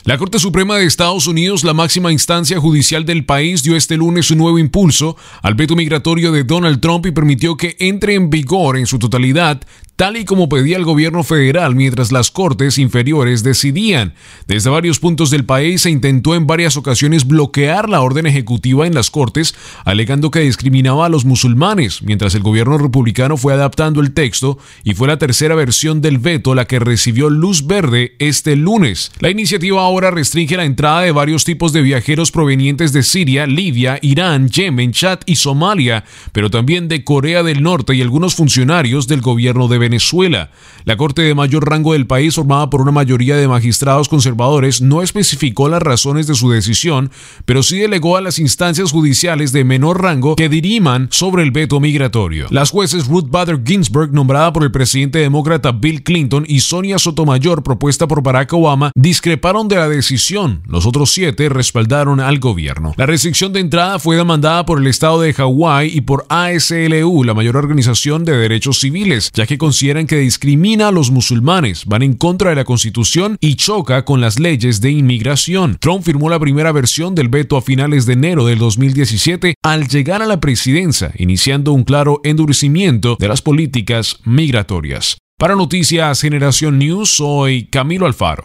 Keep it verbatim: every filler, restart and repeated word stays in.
La Corte Suprema de Estados Unidos, la máxima instancia judicial del país, dio este lunes un nuevo impulso al veto migratorio de Donald Trump y permitió que entre en vigor en su totalidad, tal y como pedía el gobierno federal, mientras las cortes inferiores decidían. Desde varios puntos del país se intentó en varias ocasiones bloquear la orden ejecutiva en las cortes, alegando que discriminaba a los musulmanes, mientras el gobierno republicano fue adaptando el texto y fue la tercera versión del veto la que recibió luz verde este lunes. La iniciativa ahora restringe la entrada de varios tipos de viajeros provenientes de Siria, Libia, Irán, Yemen, Chad y Somalia, pero también de Corea del Norte y algunos funcionarios del gobierno de Venezuela. La corte de mayor rango del país, formada por una mayoría de magistrados conservadores, no especificó las razones de su decisión, pero sí delegó a las instancias judiciales de menor rango que diriman sobre el veto migratorio. Las jueces Ruth Bader Ginsburg, nombrada por el presidente demócrata Bill Clinton, y Sonia Sotomayor, propuesta por Barack Obama, discreparon de la decisión. Los otros siete respaldaron al gobierno. La restricción de entrada fue demandada por el estado de Hawái y por A S L U, la mayor organización de derechos civiles, ya que consideran que discrimina a los musulmanes, van en contra de la Constitución y choca con las leyes de inmigración. Trump firmó la primera versión del veto a finales de enero del dos mil diecisiete al llegar a la presidencia, iniciando un claro endurecimiento de las políticas migratorias. Para Noticias Generación News, soy Camilo Alfaro.